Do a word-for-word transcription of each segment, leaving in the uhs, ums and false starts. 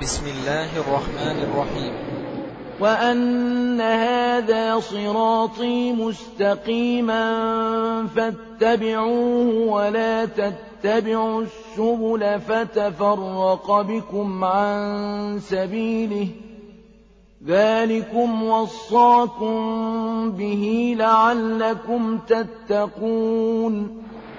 بسم الله الرحمن الرحيم. وأن هذا صراطي مستقيما فاتبعوه ولا تتبعوا السبل فتفرق بكم عن سبيله ذلكم وصاكم به لعلكم تتقون.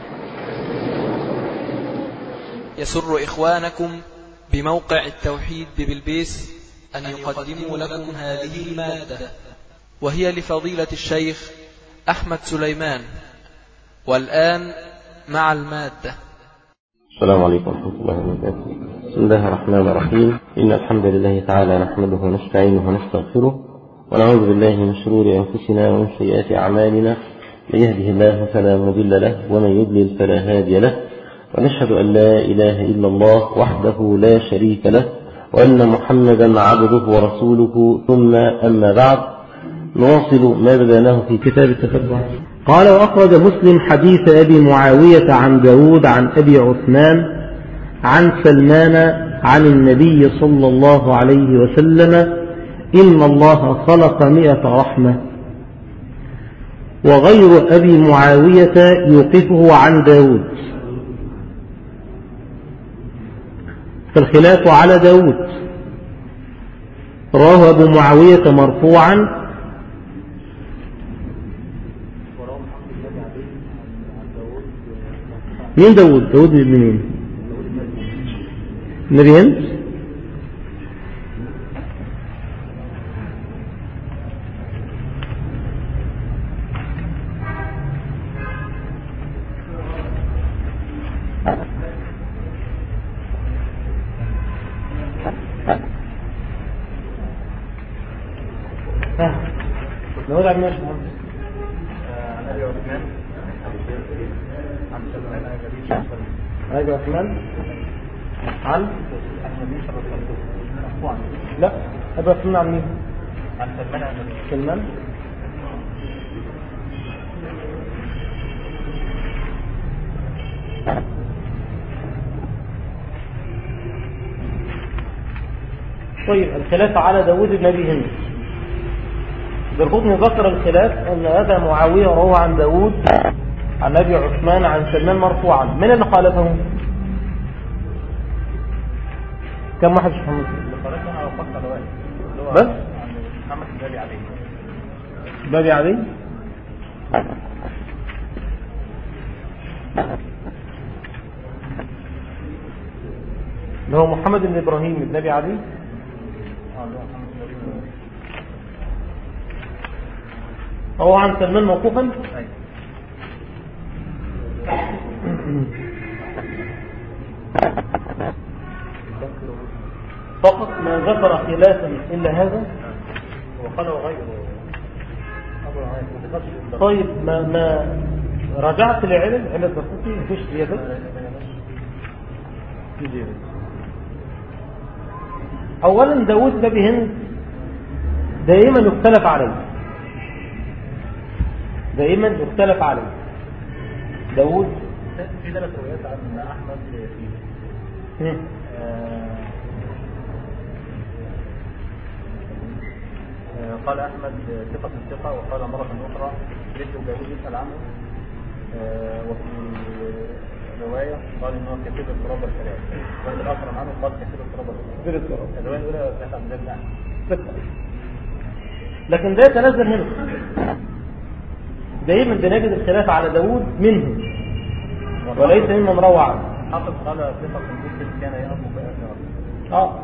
يسر إخوانكم بموقع التوحيد ببلبيس أن يقدموا لكم هذه المادة، وهي لفضيلة الشيخ أحمد سليمان. والآن مع المادة. السلام عليكم ورحمة الله وبركاته. بسم الله الرحمن الرحيم. إن الحمد لله تعالى نحمده ونستعينه ونستغفره ونعوذ بالله من شرور أنفسنا ومن سيئات أعمالنا. من يهده الله فلا مضل له ومن يضلل فلا هادي له، ونشهد أن لا إله إلا الله وحده لا شريك له، وأن محمدا عبده ورسوله. ثم أما بعد، نواصل ما بدأناه في كتاب التتبع. قال: وأخرج مسلم حديث أبي معاوية عن داود عن أبي عثمان عن سلمان عن النبي صلى الله عليه وسلم: إن الله خلق مئة رحمة. وغير أبي معاوية يوقفه عن داود، فالخلاف على داود. رواه أبو معاوية مرفوعا. مين داود؟ داود بن مين؟ النبي هند؟ نقول عن ماشي عن أبي عثمان عن سلمان عن أبي عثمان عن النبي صلى الله عليه وسلم. لا، أبي عثمان عن مين؟ عن سلمان عن سلمان. طيب، الخلاف على داود بن أبي هند. بالقطن ذكر الخلاف أن أبا معاوية روى عن داود عن أبي عثمان عن سلمان مرفوعا. من اللي خالفهم؟ كم واحد مش محمد؟ اللي خالفهم على فقط على واحد بس؟ محمد بابي علي. بابي علي؟ اللي هو محمد بن إبراهيم بن أبي علي. هو عن سلمان موقوفا. فقط ما ذكر خلافا إلا هذا وقال غيره. طيب، ما ما رجعت لعلم علم الدقيقي مفيش زيادة. أولا، داود ده بهند دائما يختلف عليه، دائما يختلف عليه. داود في ثلاث روايات عن أحمد فيه. آه آه قال أحمد ثقة ثقة، وقال مرة أخرى ليس داود يسأل عنه. آه وفي رواية قال إنه كثير التراب الثلاث، وفي الآخر عنه قال كثير التراب الثلاث. الرواية الأولى ثلاث عبد الله ثقة، لكن ده يتنزل هنا. دائما بنجد الخلاف على داود منه وليس ممن روى عنه. حافظ قال ثقة مسلم كان يأمر بأسره. اه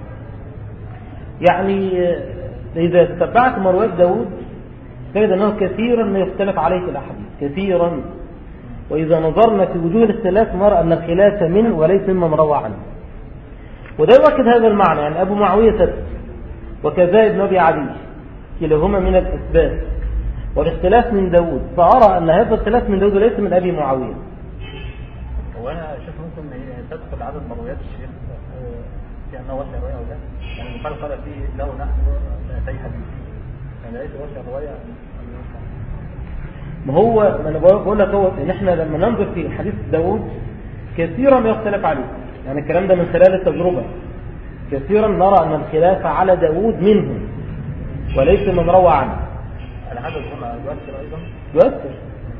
يعني إذا تتبعت مرويات داود تجد أنه كثيرا ما يختلف عليه في الأحاديث كثيرا، وإذا نظرنا في وجوه الاختلاف نرى أن الخلاف منه وليس ممن روى عنه. وده يؤكد هذا المعنى. يعني أبو معاوية ثبت، وكذا ابن أبي علي، كلاهما من الأسباب. والاختلاف من داود، فأرى أن هذا الاختلاف من داود ليس من أبي معاوية. وأنا أشوف ممكن تدخل عدد مرويات الشيخ كأنه وسع رواية أو لا، يعني المقال قال فيه له نحن مئتي حديث، يعني ليس وسع رواية. ما هو ما أنا بقول لك هو إن إحنا لما ننظر في حديث داود كثيرا ما يختلف عليه، يعني الكلام ده من خلال التجربة. كثيرا نرى أن الخلاف على داود منهم وليس من روى عنه. على هذا الظن يؤثر أيضا يؤثر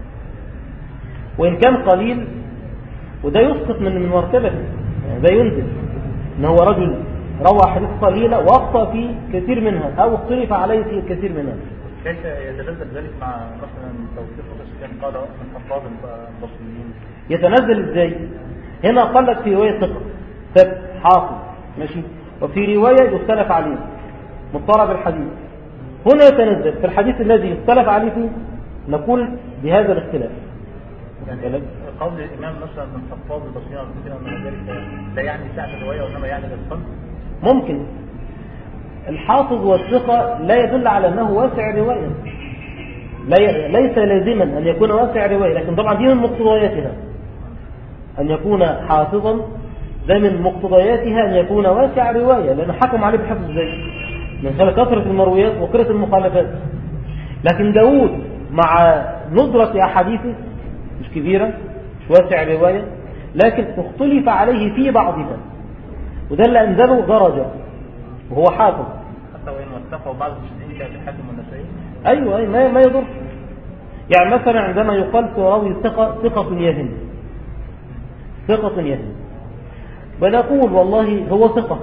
وإن كان قليل، وده يسقط من مرتبته، يعني ده ينزل إن هو رجل روى حديث قليلة وأخطأ في كثير منها أو اختلف عليه في كثير منها. كيف يتنزل ذلك مع مثلا توثيق الأشياء قال من حفاظ البصريين؟ يتنزل إزاي؟ هنا قال لك في رواية ثقة ثبت حافظ ماشي، وفي رواية يختلف عليه مضطرب الحديث. هنا يتنزل في الحديث الذي يختلف عليه فيه نقول بهذا الاختلاف. يعني قول الإمام مثلا من حفاظ البصريين أن ذلك لا يعني سعة الرواية وإنما يعني الإتقان. ممكن الحافظ والثقة لا يدل على أنه واسع رواية، ليس لازما أن يكون واسع رواية، لكن طبعا دي من مقتضياتها أن يكون حافظا، ده من مقتضياتها أن يكون واسع رواية، لأنه حكم عليه بحفظ ذلك من خلال كثرة المرويات وقلة المخالفات. لكن داود مع ندرة أحاديثه مش كبيرة، مش واسع رواية، لكن اختلف عليه في بعضها، وده اللي أنزله درجة وهو حافظ. حتى وإن وثقه بعض المشهدين كالحاكم والنسائي. أيوة أي ما ما يضر. يعني مثلا عندما يقال في راوي ثقة ثقة يهم ثقة يهم، بنقول والله هو ثقة،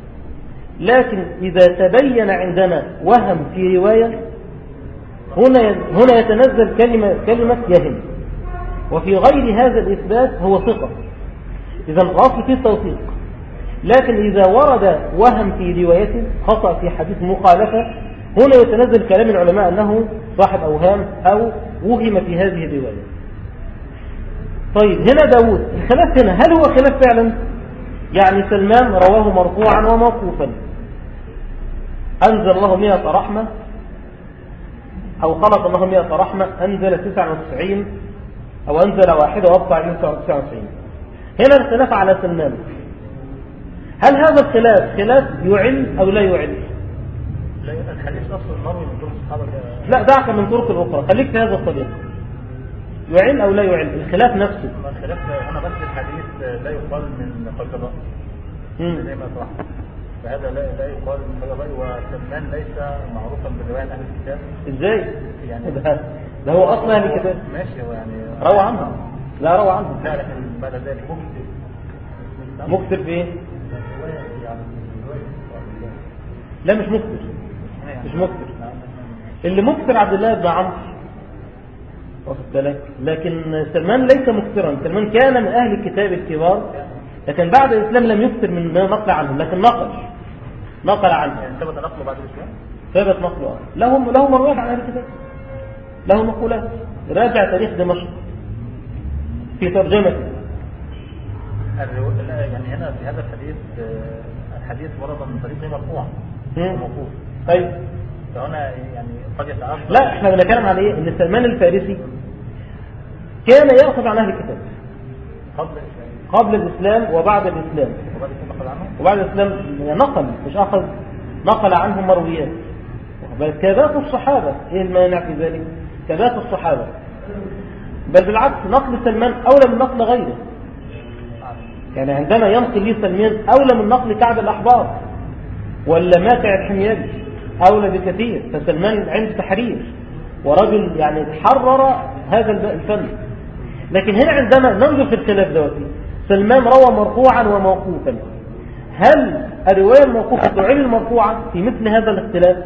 لكن إذا تبين عندنا وهم في رواية هنا هنا يتنزل كلمة كلمة يهم، وفي غير هذا الإثبات هو ثقة. إذا الأصل في التوثيق، لكن إذا ورد وهم في روايته خطأ في حديث مخالفة هنا يتنزل كلام العلماء أنه صاحب أوهام أو وهم في هذه الرواية. طيب هنا داود الخلاف هنا هل هو خلاف فعلا؟ يعني سلمان رواه مرفوعا وموقوفا أنزل الله مئة رحمة أو خلق الله مئة رحمة أنزل تسعة وتسعين أو أنزل واحدة وأبقى تسعة وتسعين. هنا الخلاف على سلمان، هل هذا الخلاف خلاف يعل أو لا يعل؟ لا، الحديث أصل المروي من طرق الصحابة. لا دعك من طرق الأخرى، خليك في هذا الطريق. يعل أو لا يعل الخلاف نفسه. الخلاف هنا بس الحديث لا يقال من قلب الرأي زي ما طرح، فهذا لا لا يقال من قلب الرأي، وسلمان ليس معروفا برواية أهل الكتاب. إزاي؟ يعني ده, ده هو أصل أهل الكتاب. ماشي هو يعني روى عنه. لا روى عنه. لا لكن بعد ذلك مكتب مكتب في إيه؟ لا مش مكتب، مش مكتب. اللي مكتر عبد الله بن عمرو واخد بالك، لكن سلمان ليس مكترا. سلمان كان من أهل الكتاب الكبار، لكن بعد الإسلام لم يكتر من نقل عنه، لكن نقل نقل عنه. يعني ثبت نقله بعد الإسلام؟ ثبت نقله. له له مرويات عن أهل الكتاب، له مقولات. راجع تاريخ دمشق في ترجمته. يعني هنا في هذا الحديث الحديث ورد من طريق مرفوع وموقوف. طيب فهنا يعني قد يتعرض. لا احنا بنتكلم عن ايه؟ ان سلمان الفارسي كان يأخذ عن اهل الكتاب قبل الإسلام قبل الإسلام وبعد الإسلام. وبعد الإسلام نقل عنه. وبعد الإسلام نقل مش أخذ، نقل عنهم مرويات. كذات الصحابة، ايه المانع في ذلك؟ كذات الصحابة، بل بالعكس نقل سلمان أولى من نقل غيره. يعني عندما ينقل لي سلمان أولى من نقل كعب الأحبار ولا ماتع الحميري، أولى بكثير. فسلمان عند تحرير ورجل يعني حرر هذا الفن. لكن هنا عندما ننظر في الخلاف دوتي، سلمان روى مرفوعا وموقوفا، هل الرواية الموقوفة تعين المرفوعة في مثل هذا الاختلاف؟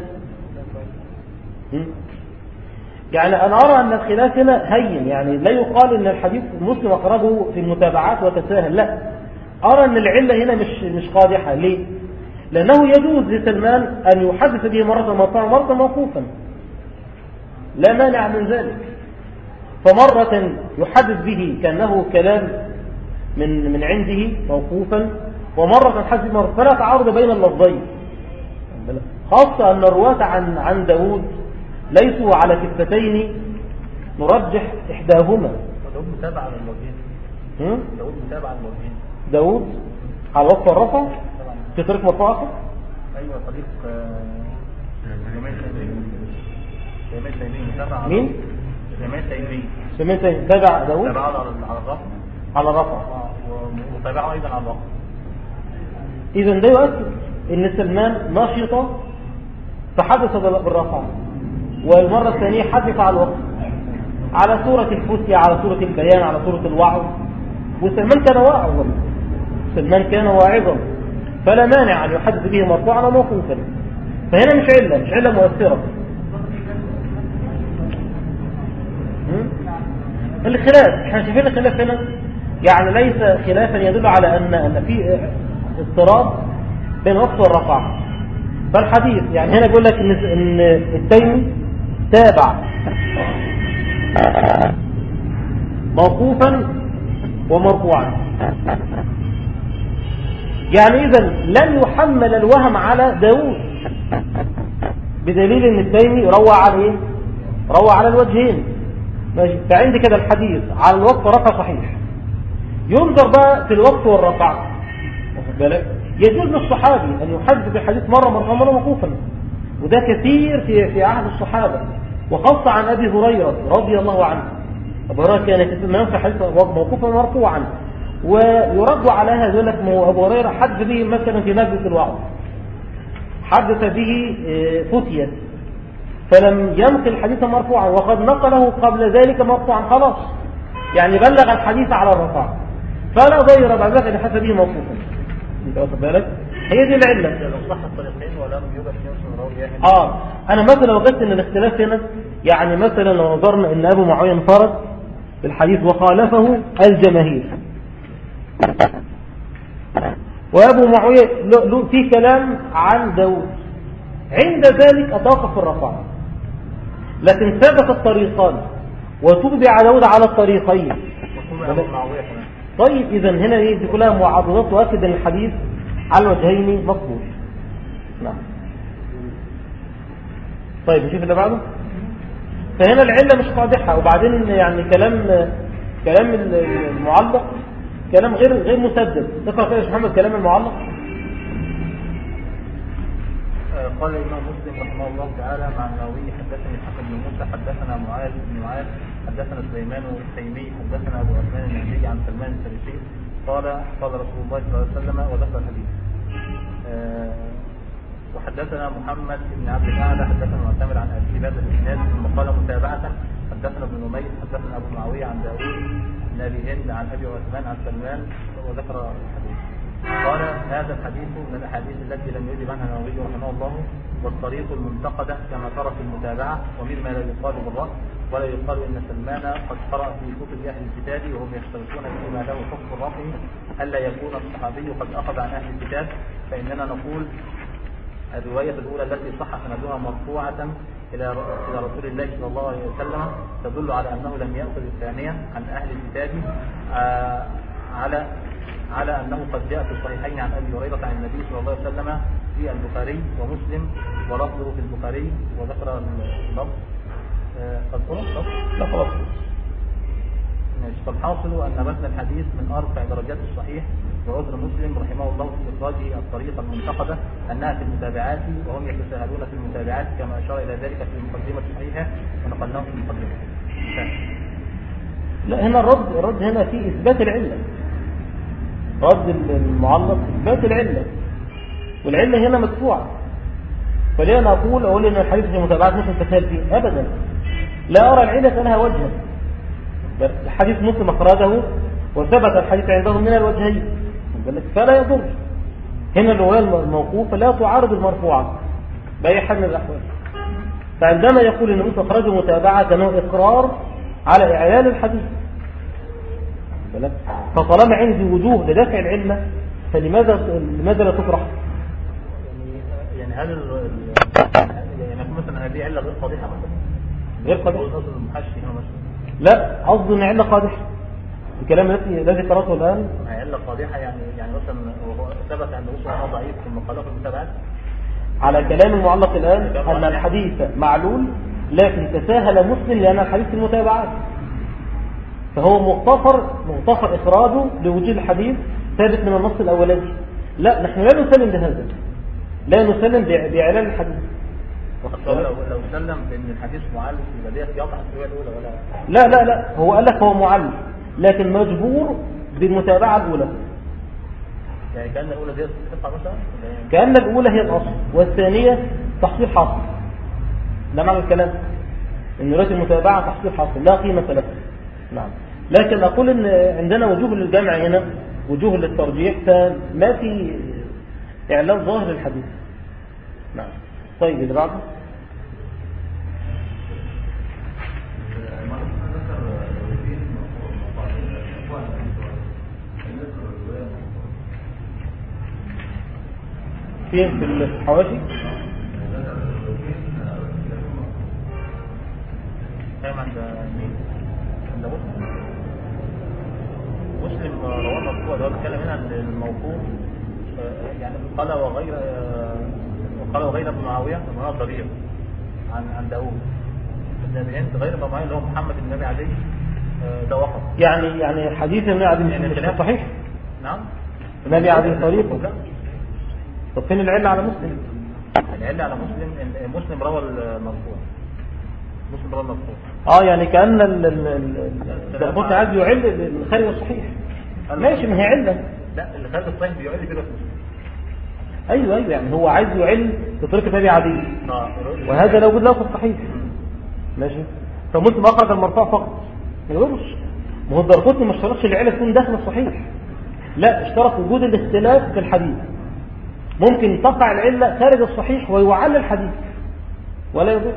يعني أنا أرى أن الخلاف هنا هين، يعني لا يقال أن الحديث مسلم أخرجه في المتابعات وتساهل، لا، أرى أن العلة هنا مش مش قادحة. ليه؟ لأنه يجوز لسلمان أن يحدث به مرة مرفوعا ومرة موقوفا، لا مانع من ذلك. فمرة يحدث به كأنه كلام من من عنده موقوفا، ومرة يحدث مرة، فلا تعارض بين اللفظين، خاصة أن الرواة عن عن داود ليسوا على كفتين نرجح إحداهما. داود متابع على الوجهين. داود متابع على الوجهين. داود على وقت الرفع في طريق مرفوع آخر. أيوة طريق جميل تيمين. جميل تيمين متابع. مين؟ جميل تيمين. جميل تيمين تابع داود. تابع على على الرفع. على الرفع. ومتابعه أيضا على الرفع. إذا ده يؤثر ان سلمان نشط فحدث بالرفع، والمرة الثانية حدث على الوقت على صورة الفتية، على صورة البيان، على صورة الوعظ. وسلمان كان واعظا، سلمان كان واعظا، فلا مانع أن يحدث به مرفوعا وموقوفا. فهنا مش علة، مش علة مؤثرة. الخلاف احنا شايفين الخلاف هنا يعني ليس خلافا يدل على أن أن في اضطراب بين الوقت والرفع. فالحديث يعني هنا يقول لك ان ان التيمي تابع موقوفا ومرفوعا، يعني اذا لم يحمل الوهم على داود، بدليل ان التيمي روى على ايه؟ روى على الوجهين. ماشي. فعندي كده الحديث على الوقت ورفع صحيح. ينظر بقى في الوقت والرفع، واخد بالك؟ يجوز للصحابي أن يحدث بالحديث مرة مرة مرة موقوفا، وده كثير في في عهد الصحابة، وخاصة عن أبي هريرة رضي الله عنه. أبو هريرة كان كثير ما ينفع حديث موقوفا مرفوعا، ويرد على هذا يقول لك أبو هريرة حدث به مثلا في مجلس الوعظ، حدث به فتية، فلم ينقل الحديث مرفوعا وقد نقله قبل ذلك مرفوعا، خلاص يعني بلغ الحديث على الرفع، فلا ضير بعد ذلك أن يحدث به موقوفا. انت واخد بالك؟ هي دي العله. لو صح الطريقين ولم يوجد فيهم راوي. اه انا مثلا وجدت ان الاختلاف هنا، يعني مثلا لو نظرنا ان ابو معاويه انفرد بالحديث وخالفه الجماهير، وابو معاويه له في كلام عن داود، عند ذلك اتوقف الرفع، لكن ثبت الطريقان وتبع داود على الطريقين. طيب اذا هنا ايه؟ دي كلها معارضات تؤكد ان الحديث على الوجهين مقبول. نعم. طيب نشوف اللي بعده. فهنا العله مش قادحه، وبعدين يعني كلام كلام المعلق كلام غير غير مسدد. تقرا كده يا محمد كلام المعلق. قال الإمام مسلم رحمه الله تعالى مع النووي حدثني حسن بن موسى حدثنا معاذ بن معاذ حدثنا سليمان التيمي حدثنا أبو عثمان النهدي عن سلمان الفارسي قال قال رسول الله صلى الله عليه وسلم وذكر الحديث. أه وحدثنا محمد بن عبد الأعلى حدثنا معتمر عن أبي بهذا الإسناد ثم قال متابعة حدثنا ابن نمير حدثنا أبو معاوية عن داوود بن أبي هند عن أبي عثمان عن سلمان وذكر الحديث. قال هذا الحديث من الأحاديث التي لم يجب عنها النووي رحمه الله، والطريق المنتقدة كما ترى في المتابعة، ومما لا يقال بالرأي ولا يقال إن سلمان قد قرأ في كتب أهل الكتاب وهم يشترطون فيما له حكم الرفع ألا يكون الصحابي قد أخذ عن أهل الكتاب، فإننا نقول الرواية الأولى التي صح سندها مرفوعة إلى إلى رسول الله صلى الله عليه وسلم تدل على أنه لم يأخذ الثانية عن أهل الكتاب آه على على أنه قد جاء في الصحيحين عن أبي هريرة عن النبي صلى الله عليه وسلم في البخاري ومسلم ولفظه في البخاري وذكر اللفظ قد قلت لا خلاص. فالحاصل أن متن الحديث من أرفع درجات الصحيح، وعذر مسلم رحمه الله في إخراجه الطريقة المنتقدة أنها في المتابعات وهم يتساهلون في المتابعات كما أشار إلى ذلك في المقدمة الصحيحة ونقلناه في المقدمة. لا هنا الرد الرد هنا في إثبات العلة، رد المعلق إثبات العلة، والعلة هنا مدفوعة. فليه أنا أقول أقول إن الحديث في المتابعات مش متساهل فيه؟ أبدا، لا أرى العلة لها وجها. الحديث مسلم أخرجه وثبت الحديث عندهم من الوجهين، فلا يضر. هنا الرواية الموقوفة لا تعارض المرفوعة بأي حال من الأحوال. فعندما يقول إن مسلم أخرجه متابعة كانه إقرار على إعلان الحديث، فطالما عندي وجوه لدفع العلة فلماذا لماذا لا تطرح؟ يعني يعني هل يعني مثلا هذه علة غير قادحة مثلا؟ غير قادحة؟ المحشي هنا مثلا؟ لا، قصدي ان علة قادحة. الكلام الذي الذي قرأته الآن علة قادحة يعني يعني مثلا ثبت عند وصول ضعيف ثم قال في المتابعات. على كلام المعلق الآن أن الحديث معلول، لكن تساهل مسلم لأن الحديث في المتابعات، فهو مختصر مختصر إخراجه لوجود الحديث ثابت من النص الأولاني. لا، نحن لا نسلم بهذا، لا نسلم بإعلان الحديث. لو لو سلم بأن الحديث معلق يبقى ديت يقطع الرواية الأولى ولا لا لا لا، هو قال لك هو معلق لكن مجبور بالمتابعة الأولى. يعني كأن الأولى زيادة الصحة مثلا؟ كأن الأولى هي الأصل والثانية تحصيل حاصل. ده معنى الكلام، إن رواية المتابعة تحصيل حاصل لا قيمة لها. نعم. لكن أقول إن عندنا وجوه للجمع هنا، وجوه للترجيح، فما في إعلان ظاهر الحديث. نعم. طيب اللي بعده. فين في الحواشي؟ كلام عند مين؟ عند مسلم. مسلم رواه مرفوع، ده بيتكلم هنا عن الموقوف، يعني قال وغير قال وغير ابن معاويه من الضرير عن عن داوود النبيين، غير ابن معاويه اللي هو محمد بن النبي عليه، ده وقف. يعني يعني حديث النبي عليه يعني الصلاه صحيح؟ نعم. النبي عليه طريقه. طب فين العله على مسلم؟ العله على مسلم، مسلم روى المرفوع. مسلم روى المرفوع. اه يعني كأن الدرقوطي عايز يعل الخارج الصحيح. ماشي، ما هي علة. لا، الخارج الصحيح بيعل في مسلم. ايوه ايوه، يعني هو عايز يعل بطريقه النبي عادي، اه وهذا لو وجد له في الصحيح. ماشي. فمسلم اخرج المرفوع فقط ما يقولش. ما هو الدرقوطي ما اشترطش العله تكون داخل الصحيح، لا، اشترط وجود الاختلاف في الحديث. ممكن تقع العله خارج الصحيح ويعل الحديث ولا يضر.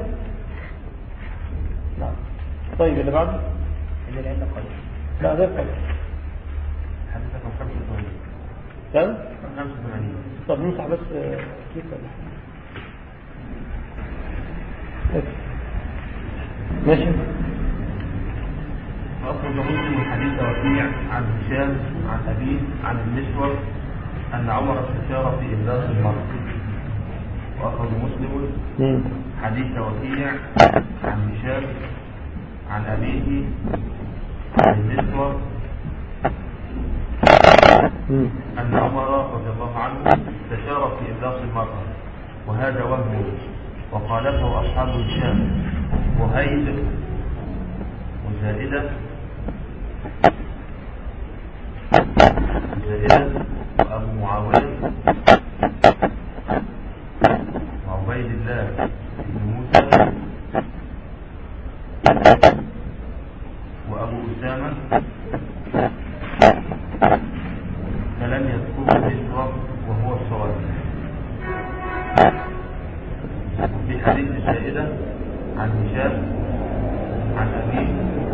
نعم. طيب اللي بعده. اللي العله قليل. لا غير قليل. حديثكم خمسة وثمانين. كم؟ خمسة وثمانين. طب نمسح بس كيف ماشي. وأخرج مسلم حديث وكيع عن هشام عن أبيه عن المسور أن عمر استشار في إبلاغ المرء. وأخرج مسلم حديث وكيع عن هشام عن أبيه عن المسور أن عمر رضي الله عنه استشار في إبلاغ المرأة، وهذا وهم، وخالفه أصحاب هشام وهيد وزائدة وزائدة وأبو معاوية وعبيد الله بن موسى وأبو أسامة، فلم يذكره الإسراف وهو الصواب. وفي حديث الزائدة عن هشام عن أبيه،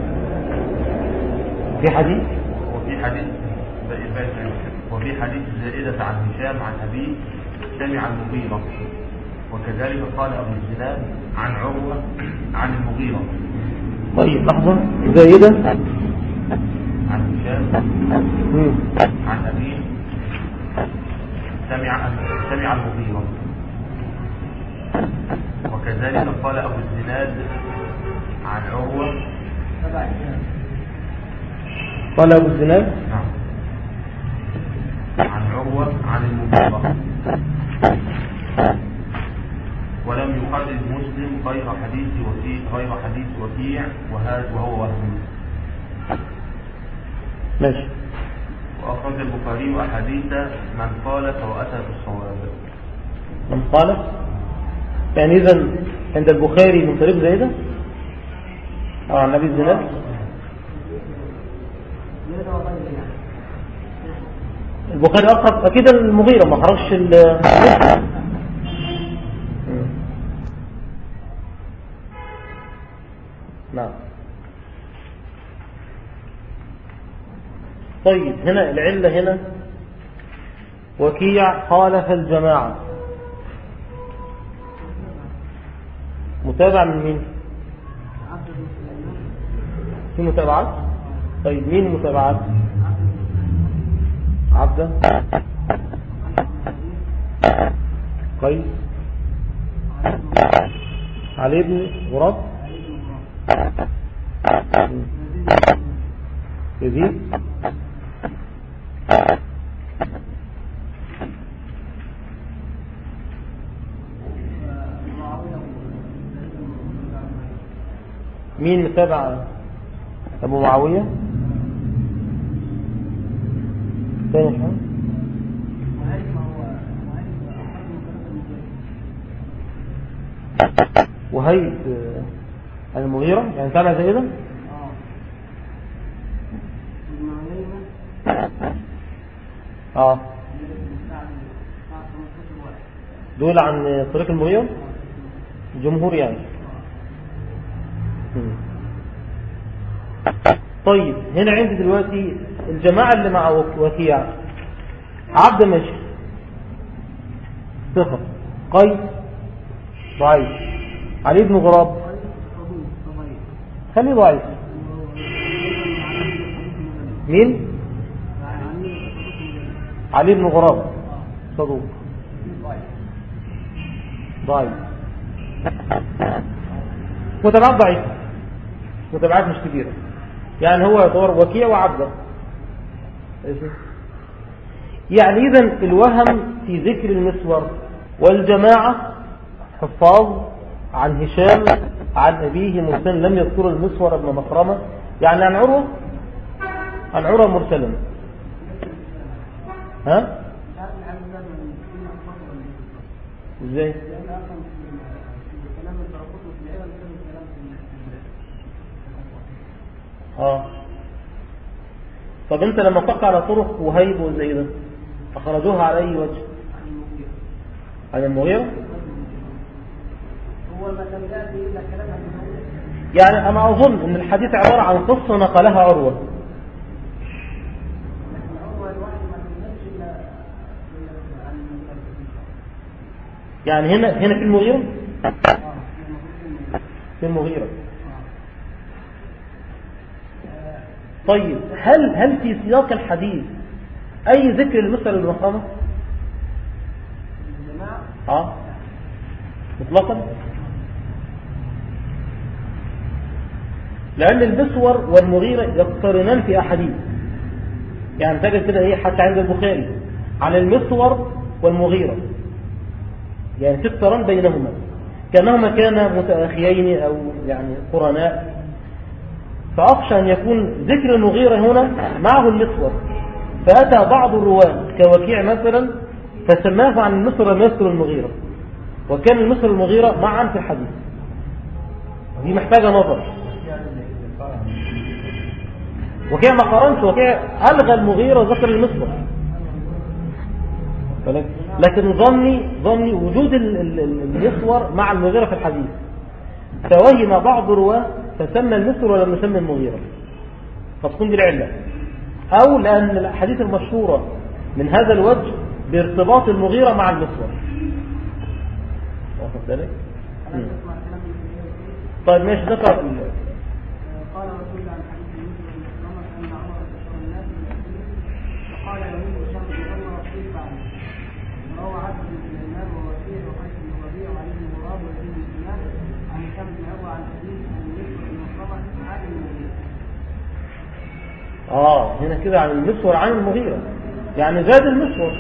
في حديث وفي حديث وفي حديث الزائدة عن هشام عن أبيه سمع المغيرة، وكذلك قال أبو الزناد عن عروة عن المغيرة. طيب لحظة. زائدة عن هشام عن أبيه سمع سمع المغيرة، وكذلك قال أبو الزناد عن عروة قال أبو الزناد نعم عن عروة عن المغيرة. ولم يخرج مسلم غير حديث وكيع غير حديث وكيع وهذا وهو وهم. ماشي. وأخرج البخاري أحاديث من قال فوأتى بالصواب. من قال يعني إذا عند البخاري من طريق زائدة أو عن نبي الزناد. البخاري أخرج أكيد المغيرة، ما خرجش ال نعم. طيب هنا العلة هنا وكيع خالف الجماعة، متابع من مين؟ في متابعات. طيب مين المتابعات؟ عبده قيس علي بن غراب يزيد مين متابع؟ أبو معاوية ثاني حاجة وهيب المغيرة يعني تابع زي ده. اه دول عن طريق المغيرة الجمهور يعني. طيب هنا عندي دلوقتي الجماعة اللي مع وكيع عبد ماشي صفر، قيس ضعيف، علي بن غراب خليه ضعيف. مين؟ علي بن غراب صدوق ضعيف. متابعات ضعيفة، متابعات مش كبيرة يعني، هو يعتبر وكيع وعبده. يعني إذن الوهم في ذكر المسور والجماعة حفاظ عن هشام عن أبيه مرسلا لم يذكر المسور ابن مخرمة، يعني عن عروة عن عروة مرسلا. ها ازاي؟ اه طب انت لما فقع على طرق وهيب وزي ده اخرجوها على اي وجه؟ عن المغيرة. يعني انا اظن ان الحديث عبارة عن قصة نقلها عروة. يعني هنا هنا في المغيرة في المغيرة. طيب هل هل في سياق الحديث اي ذكر المسور المخرمة؟ اه مطلقا، لان المسور والمغيرة يقترنان في احاديث. يعني تجد كده ايه حتى عند البخاري عن المسور والمغيرة، يعني في اقتران بينهما كانهما كانا متآخيين او يعني قرناء. فأخشى أن يكون ذكر المغيرة هنا معه المسور، فأتى بعض الرواة كوكيع مثلا فسماه عن المسور لم يذكر المغيرة، وكان المسور المغيرة معا في الحديث. دي محتاجة نظر. وكيع ما قارنش، وكيع ألغى المغيرة وذكر المسور، لكن ظني ظني وجود المسور مع المغيرة في الحديث، فوهم بعض الرواة فسمى المسور ولم يسمى المغيرة، فتكون دي العلة. أو لأن الحديث المشهورة من هذا الوجه بارتباط المغيرة مع المسور. واخد بالك؟ طيب ماشي ذكر. قال رسول الله عن حديث المسور المسلمة أن عمر بشر الناس فقال يمين الشمس وغير رسول بعد وهو عبد بن سليمان ووكيع وقيس بن ربيع وعلي بن غراب وزيد بن سنان عن هشام بن عروة عن حديث عن المسور المسلمة عن المغيرة. اه هنا كده عن المسور عن المغيرة، يعني زاد المسور.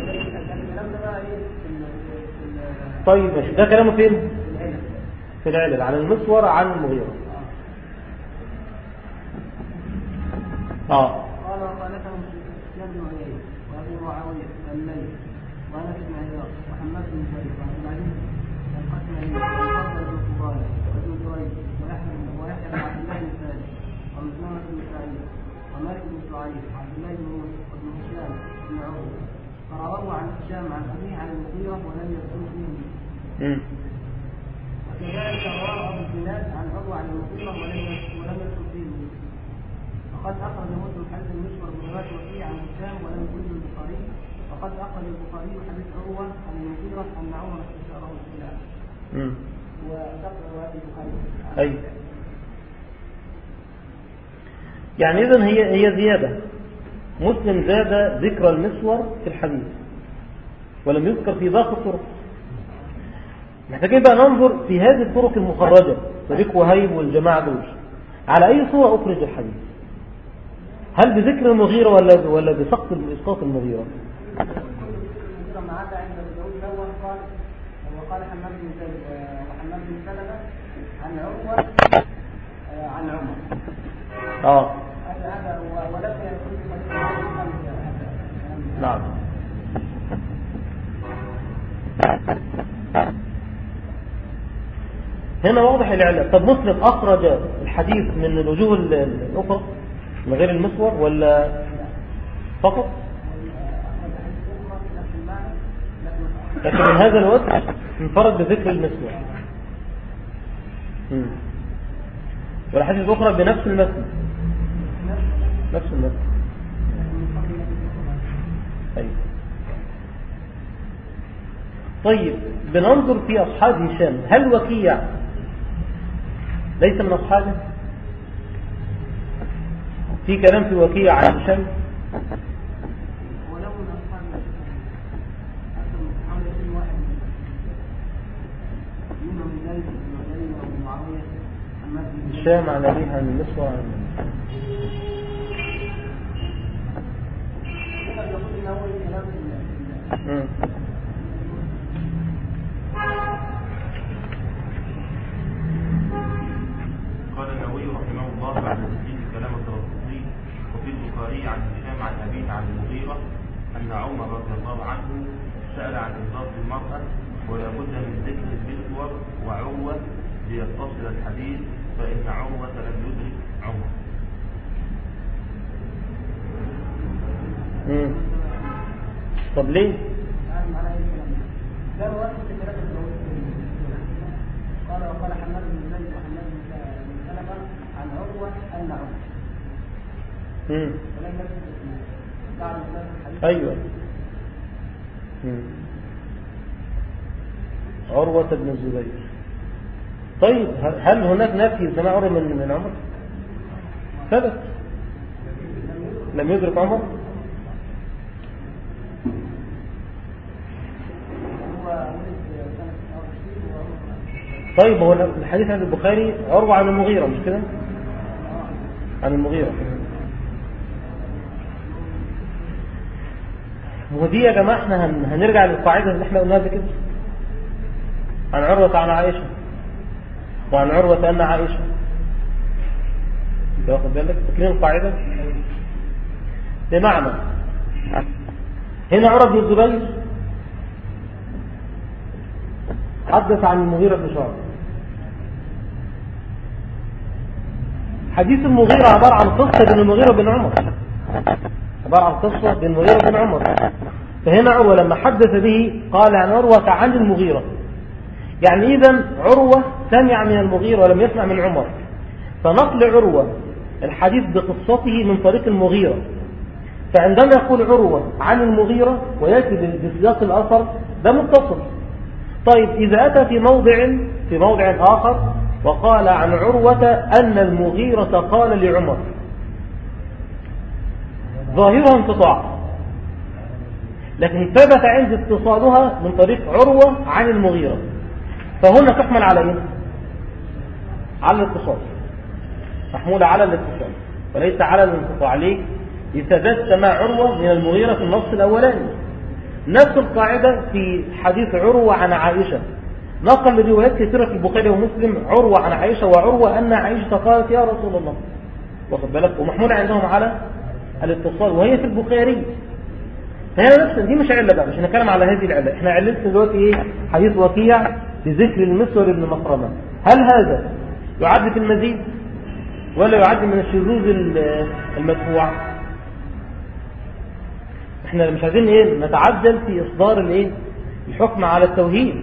طيب ماشي، ده كلامه فين؟ في العلل عن المسور عن المغيرة. اه قال وخالفهم سفيان بن عيينة وابو معاوية والليث وانس بن عياض وحماد بن زيد وعبد العزيز القسمي وفضل بن فضالة وابن جريج ويحيى ويحيى بن عبد الله بن سالم ومسلمة بن سعيد ومالك بن سعيد وعبد الله بن يوسف وابن هشام بن عروة فرواه عن هشام عن أبيه عن المغيرة ولم يذكر فيه. وكذلك رواه أبو الزناد عن عروة عن المغيرة ولم ولم يذكر فيه. وقد أخرج مسلم حديث المسور بغيرات وفيه عن هشام ولم يكن البخاري. وقد أخرج البخاري حديث عروة عن المغيرة أن عمر استشاره الخلاف. وذكر رواية البخاري. أي يعني إذن هي هي زيادة. مسلم زاد ذكر المسور في الحديث ولم يذكر في باقي الطرق. محتاجين بقى ننظر في هذه الطرق المخرجة طريق وهيب والجماعة دول على أي صورة أخرج الحديث، هل بذكر المغيرة ولا ولا بسقط بإسقاط المغيرة؟ ما عدا عند داود الأول قال وقال حماد بن زيد وحماد بن سلمة عن عروة عن عمر. اه هذا هذا ولكن يكون نعم. هنا واضح العلة. طب مسلم أخرج الحديث من الوجوه الأخرى من غير المسور ولا فقط؟ لكن من هذا الوجه انفرد بذكر المسور، والحديث الأخرى بنفس المثل نفس المثل. أيوة. طيب بننظر في أصحاب هشام، هل وكيع ليس من أصحابه؟ في كلام في وكيع عن هشام؟ هشام عن أبيه عن المسوى عن امم قال النووي رحمه الله بعد تسجيل كلام الترقي وفي البخاري عن هشام عن أبيه عن المغيرة أن عمر رضي الله عنه سأل عن إنصاف المرأة ولا بد من ذكر المسور وعروة ليتصل الحديث فإن عروة لم يدرك عمر. امم طب ليه؟ قال وقال حماد بن زيد وحماد بن سلمة عن عروة أن عمر. امم ولم يذكر بعد الحديث. ايوه. امم عروة بن الزبير. طيب هل هناك نفي سماع عروة من من عمر؟ ثبت لم يدرك عمر. طيب هو الحديث عند البخاري عروة عن المغيرة مش كده؟ عن المغيرة. ودي يا جماعة احنا هنرجع للقاعدة اللي احنا قلناها كده عن عروة عن عائشة وعن عروة أن عائشة. انت واخد بالك؟ فاكرين القاعدة؟ بمعنى هنا عروة بن الزبير حدث عن المغيرة بن شعبة. حديث المغيرة عبارة عن قصة بين المغيرة بن عمر، عبارة عن قصة بين المغيرة بن عمر. فهنا عروة لما حدث به قال عن عروة عن المغيرة، يعني إذن عروة سمع من المغيرة ولم يسمع من عمر، فنقل عروة الحديث بقصته من طريق المغيرة. فعندما يقول عروة عن المغيرة ويأتي بسياق الأثر ده متصل. طيب إذا أتى في موضع في موضع آخر وقال عن عروة أن المغيرة قال لعمر، ظاهرها انقطاع، لكن ثبت عند اتصالها من طريق عروة عن المغيرة، فهنا تحمل على ايه؟ على الاتصال، محمولة على الاتصال وليس على الانقطاع. ليه؟ لثبات سماع عروة من المغيرة في النص الأولاني. نفس القاعدة في حديث عروة عن عائشة، نقل روايات كثيرة في البخاري ومسلم عروة عن عائشة وعروة أن عائشة قالت يا رسول الله، واخد بالك، ومحمولة عندهم على الاتصال وهي في البخاري. فهي نفس دي مش علة بقى، مش هنتكلم على هذه العلة. احنا علتنا دلوقتي ايه؟ حديث وكيع بذكر المسور بن مخرمة. هل هذا يعد في المزيد ولا يعد من الشذوذ المدفوع؟ احنا مش عايزين ايه نتعجل في اصدار الايه الحكم على التوهيد،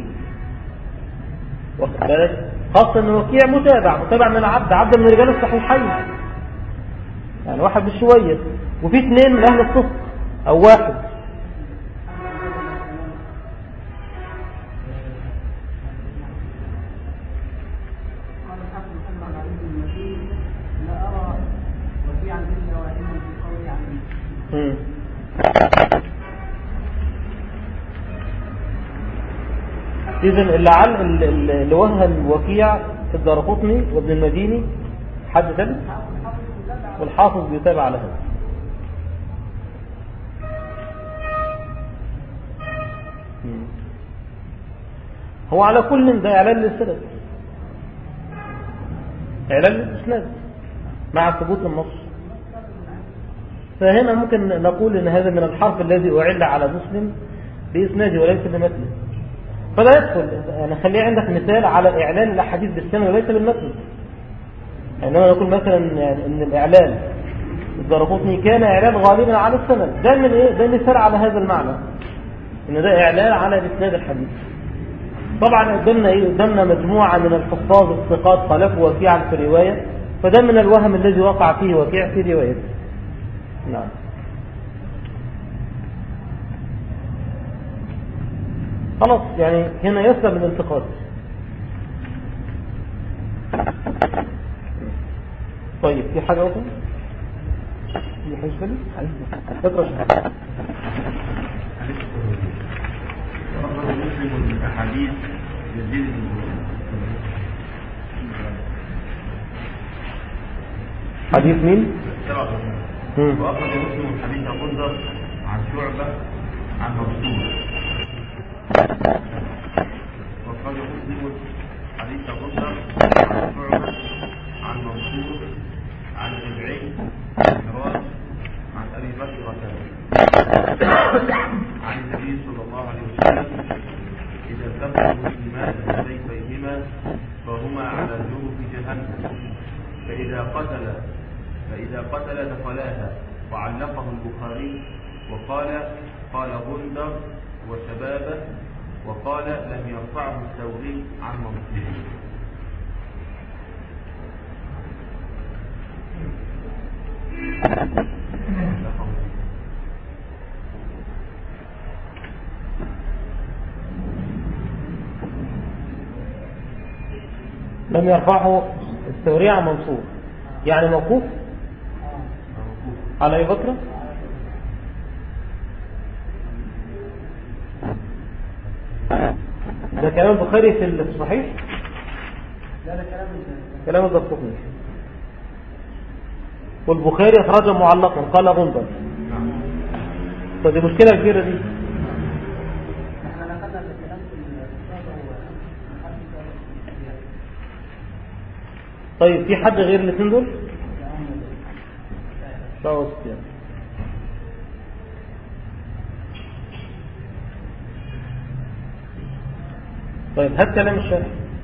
واخد بالك، خاصة ان وكيع متابع متابع من العبد عبد من رجال الصحيحين، يعني واحد بشوية، وفي اثنين من اهل الصدق او واحد. إذن اللي عل اللي وهن وكيع في الدارقطني وابن المديني حد ثالث، والحافظ بيتابع على هذا. هو على كل ده إعلان للسند، إعلان للإسناد مع ثبوت النص. فهنا ممكن نقول إن هذا من الحرف الذي أعل على مسلم بإسناده وليس بمتنه. فلا يدخل. يعني خليه عندك مثال على إعلان الأحاديث بالسند وليس بالمتن. يعني أنا أقول مثلا يعني إن الإعلان الدرقطني كان إعلان غالبا على السند، ده من إيه؟ ده مثال على هذا المعنى، إن ده إعلان على إسناد الحديث. طبعا قدامنا إيه؟ قدامنا مجموعة من الحفاظ الثقات خالفوا وكيعا في الرواية، فده من الوهم الذي وقع فيه وكيع في روايته. نعم. خلاص يعني هنا يسلم الانتقاد. طيب في حاجة أخرى؟ في حاجة ثانية؟ اقرأ شيء. أخرج مسلم من أحاديث يزيد حديث مين؟ وأخرج مسلم حديث غندر عن شعبة عن منصور. وأخرج مسلم حديث غندر عن شعبة عن منصور عن ربعي عن مراج عن أبي بكر عن النبي صلى الله عليه وسلم: إذا التقى المسلمان بسيفيهما فهما على جوف جهنم، فإذا قتل فإذا قتل دخلاها. وعلقه البخاري وقال: قال غندر وشبابه، وقال لم يرفعه الثوري عن منصور. لم يرفعه الثوري عن منصور، يعني موقوف على أبي بكر. ده كلام البخاري في الصحيح؟ لا ده كلام كلام الدرقطني. والبخاري أخرجه معلقا قال غندر. فدي مشكلة كبيرة دي. احنا نقلنا الكلام في طيب في حد غير الاثنين دول؟ لا أستطيع. طيب هات كلام الشارح.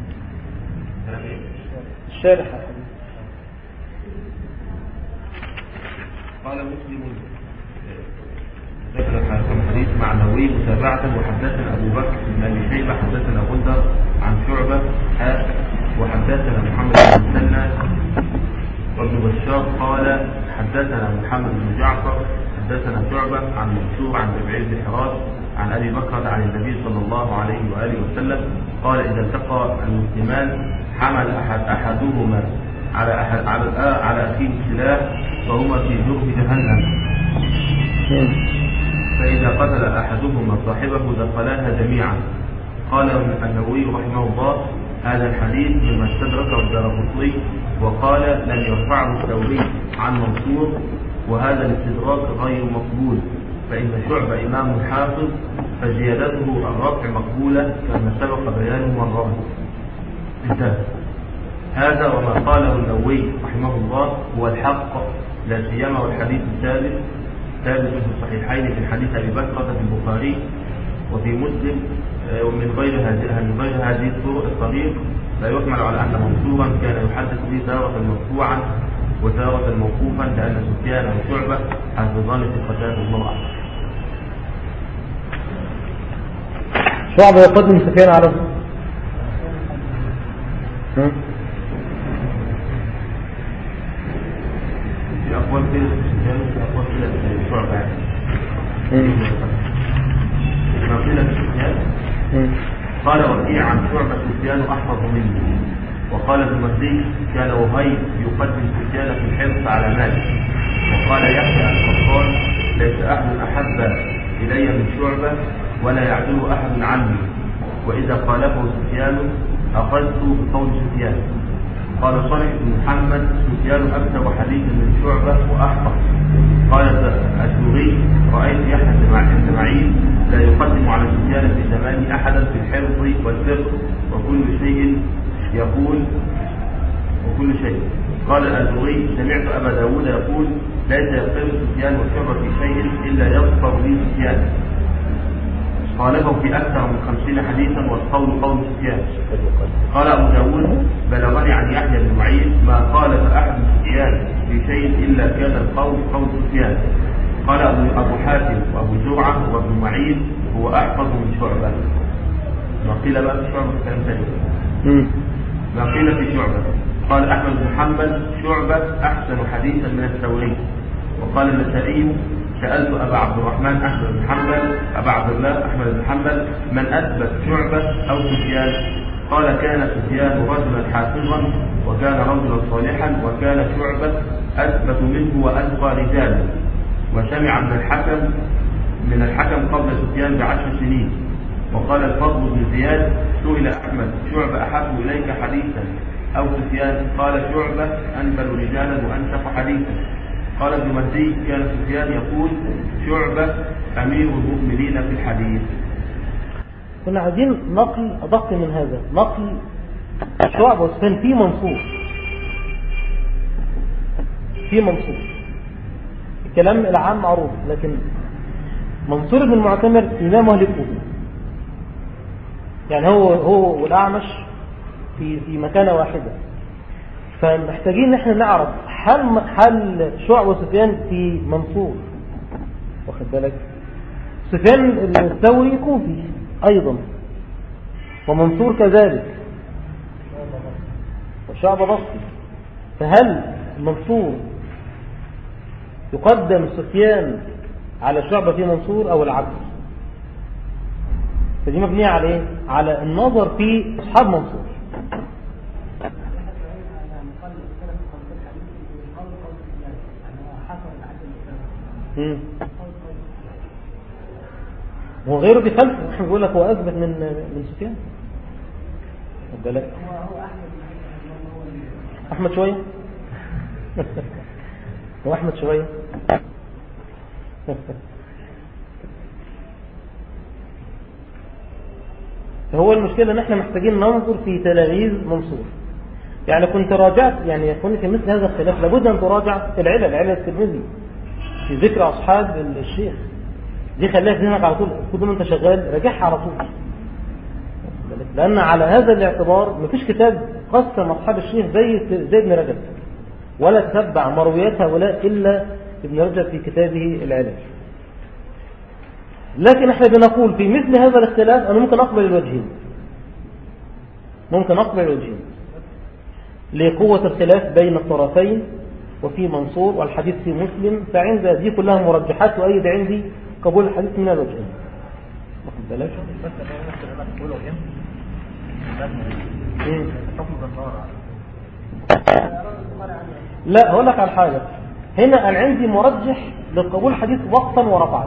الشارح قال مسلم ذكر الحديث معنوي متابعة: وحدثنا أبو بكر بن أبي شيبة حدثنا غندر عن شعبة حاء وحدثنا محمد بن مسنى وابن بشار قال حدثنا محمد بن جعفر حدثنا شعبة عن منصور عن ربعي بن حراش عن أبي بكر عن النبي صلى الله عليه وآله وسلم قال: إذا التقى المسلمان حمل أحد أحدهما على أحد على على أخيه السلاح فهما في جرف جهنم، فإذا قتل أحدهما صاحبه دخلاها جميعا. قال النووي رحمه الله: هذا الحديث مما استدركه الدارقطني، وقال لم يرفعه الثوري عن منصور، وهذا الاستدراك غير مقبول، فإن شعبة إمام حافظ فزيادته الرفع مقبولة كما سبق بيانه مرات. انتهى. هذا وما قاله النووي رحمه الله هو الحق، لا سيما والحديث الثالث ثابت في الصحيحين من حديث أبي بكر في البخاري وفي مسلم ومن غير هذه من غير هذه الطريق، لا يحمل على أن منصورا كان يحدث به تارة مرفوعا وتارة موقوفا، لأن سفيان وشعبة حافظان في قتال المرأة. شعبة يقدم سفيان على في أقوال كده سفيان وفي أقوال كده شعبة يعني. ما قيل سفيان قال وكيع عن شعبة سفيان أحفظ منه. وقال ابن مهدي كان وهيب يقدم سفيان في الحرص على مالك. وقال يحيى القطان ليس أحد أحب إلي من شعبة ولا يعدله أحد عني، وإذا قاله سفيان أخذت بقول سفيان. قال صالح بن محمد سفيان أكثر حديثا من شعبة وأحفظ. قال الزهري رأيت يحيى بن معين لا يقدم على سفيان في زمان أحدا في الحفظ والفقه وكل شيء يقول وكل شيء. قال الزهري سمعت أبا داود يقول ليس يقتل سفيان وشعبة في شيء إلا يظفر به سفيان. خالفه في أكثر من خمسين حديثا والقول قول سفيان. قال أبو داود بلغني عن يحيى بن معين ما خالف أحد سفيان في شيء إلا كان القول قول سفيان. قال أبو حاتم وأبو زرعة وابن معين هو أحفظ من شعبة. ما قيل بقى في شعبة كلام ثاني. ما قيل في شعبة. قال أحمد بن حنبل شعبة أحسن حديثا من الثوري. وقال النسائي سألت أبا عبد الرحمن أحمد بن حنبل أبا عبد الله أحمد بن حنبل من أثبت شعبة أو سفيان؟ قال كان سفيان رجلا حافظا وكان رجلا صالحا وكان شعبة أثبت منه وأتقى رجالا وسمع من الحكم من الحكم قبل سفيان بعشر سنين. وقال الفضل بن زياد سئل أحمد شعبة أحب إليك حديثا أو سفيان؟ قال شعبة أنبل رجالا وأنشق حديثا. قال ابن مهدي كان سفيان يقول شعبة أمير المؤمنين في الحديث. كنا عايزين نقل أدق من هذا، نقل شعبة وسفيان في منصور في منصور الكلام العام معروف، لكن منصور بن المعتمر إمام أهل الكوفة، يعني هو هو والأعمش في في مكانة واحدة، فمحتاجين ان احنا نعرف هل هل شعبة وسفيان في منصور، واخد بالك؟ سفيان الثوري كوفي ايضا ومنصور كذلك وشعبة بصري، فهل منصور يقدم سفيان على شعبة في منصور او العكس؟ فدي مبنية على ايه؟ على النظر في اصحاب منصور. امم وغيره بخلفه، احنا بنقول لك هو اثبت من من سفيان. خد بالك هو احمد شويه هو احمد شويه هو المشكله ان احنا محتاجين ننظر في تلاميذ منصور. يعني كنت راجعت، يعني يكون في مثل هذا الخلاف لابد ان تراجع العلل العلل الترمذي في ذكر أصحاب الشيخ، دي خليها في ذهنك على طول، كل ما انت شغال راجعها على طول، لأن على هذا الاعتبار مفيش كتاب قسم أصحاب الشيخ زي زي ابن رجب، ولا تتبع مرويات هؤلاء إلا ابن رجب في كتابه العلل. لكن احنا بنقول في مثل هذا الاختلاف أنا ممكن أقبل الوجهين، ممكن أقبل الوجهين لقوة الخلاف بين الطرفين وفي منصور والحديث في مسلم، فعند دي كلها مرجحات وأيد عندي قبول الحديث من الوجهين. واخد بالك؟ لا هقول لك على حاجة، هنا أنا عندي مرجح لقبول الحديث وقتا ورفعا،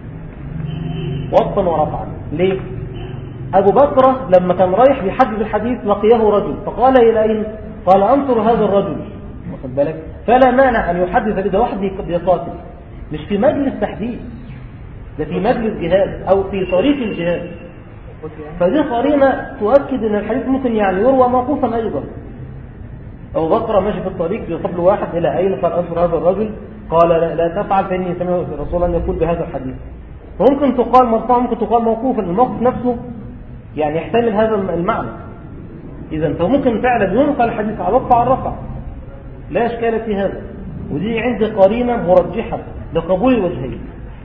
وقتا ورفعا. ليه؟ أبو بكر لما كان رايح بيحدث الحديث لقيه رجل فقال إلى أين؟ قال أنصر هذا الرجل. واخد بالك؟ فلا مانع أن يحدث بده واحد بيقاتل، مش في مجلس تحديث، ده في مجلس جهاد أو في طريق الجهاد. فدي قرينة تؤكد أن الحديث ممكن يعني يروى موقوفا أيضا. أبو بكر ماشي في الطريق بيقابل واحد إلى أين؟ قال أنصر هذا الرجل. قال لا, لا تفعل فإني سمعت رسول الله يقول بهذا الحديث. ممكن تقال مرفوعا ممكن تقال موقوفا، الموقف نفسه يعني يحتمل هذا المعنى. إذا فممكن فعلا ينقل الحديث على وقع الرفع، لا إشكال في هذا، ودي عندي قرينة مرجحة لقبول الوجهين.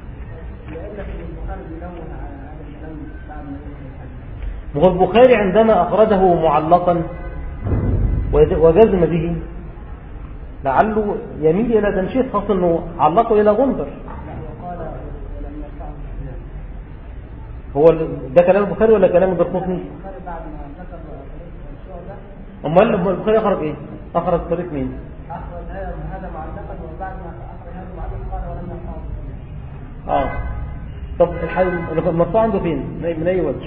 وهو البخاري عندما أخرجه معلقا وجزم به لعله يميل إلى تنشيط، خاصة أنه علقه إلى غندر. هو ده كلام البخاري ولا كلام الدرقطني؟ امال البخاري اخرج ايه؟ اخرج طريق مين؟ اخرج هذا معلقا وبعد ما اخرج هذا معلقا قال ولم يقع. اه طب المرفوع عنده فين؟ من اي وجه؟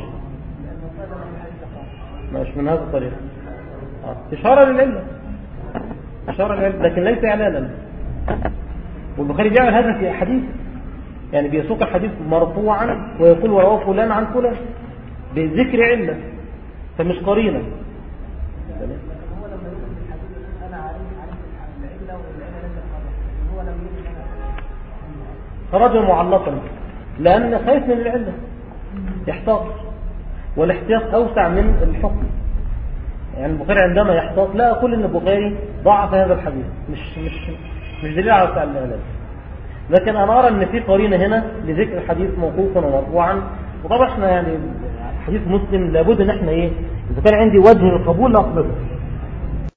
مش من هذا الطريق. اه اشاره للعله، اشاره للعله لكن ليس اعلانا. والبخاري بيعمل هذا في احاديث، يعني بيسوق الحديث مرفوعا ويقول ورواه فلان عن فلان بذكر عله، فمش قرينه. هو لما يقول في الحديث انا عارف عارف العله والعله لم تخرج، هو لم يقل انا خرج معلقا لان خايف من العله، يحتاط، والاحتياط أوسع من الحكم. يعني البخاري عندما يحتاط لا أقول أن البخاري ضعف هذا الحديث، مش مش مش دليل على سعى الإعلان، لكن أنا أرى أن في قرينة هنا لذكر الحديث موقوفا ومرفوعا. وطبعا احنا يعني حديث مسلم لابد ان احنا ايه، اذا كان عندي وجه للقبول لاطلقه،